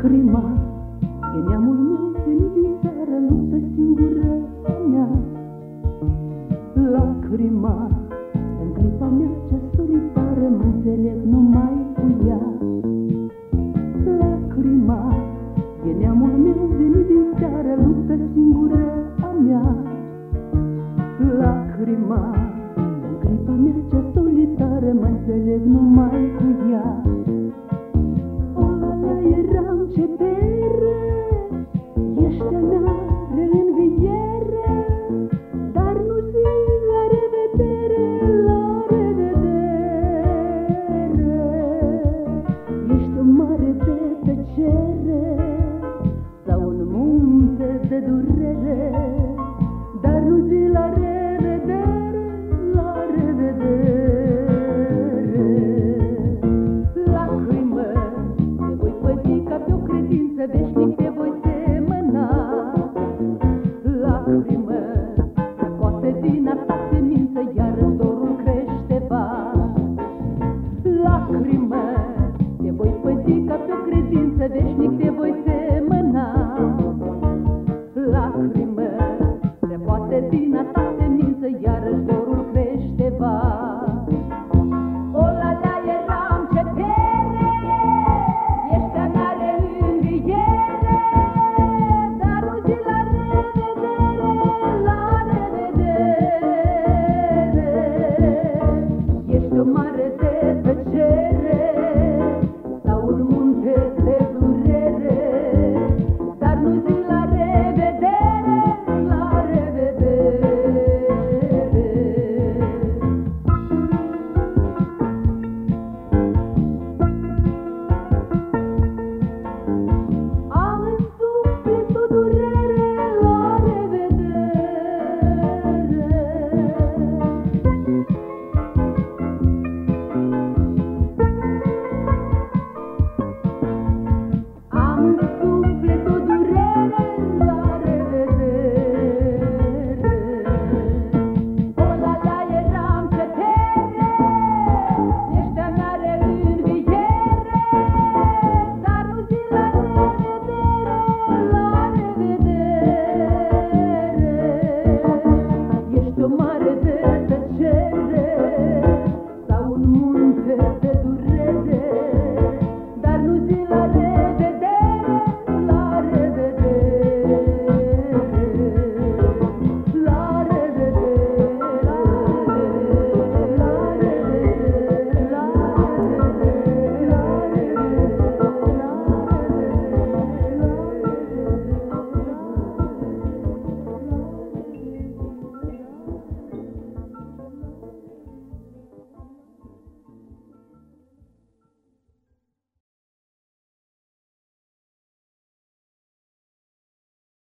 Lacrima e neamul meu venit din țară, luptă singură a mea. Lacrima, în clipa mea cea solitară, mă înțeleg numai cu ea. Lacrima e neamul meu venit din țară, luptă singură a mea. Lacrima, în clipa mea cea solitară, mă înțeleg numai cu ea. Eram ce bere, ești a mea reînviere, dar nu zic la revedere, la revedere. Ești o mare de tăcere sau un munte de durere, dar nu zic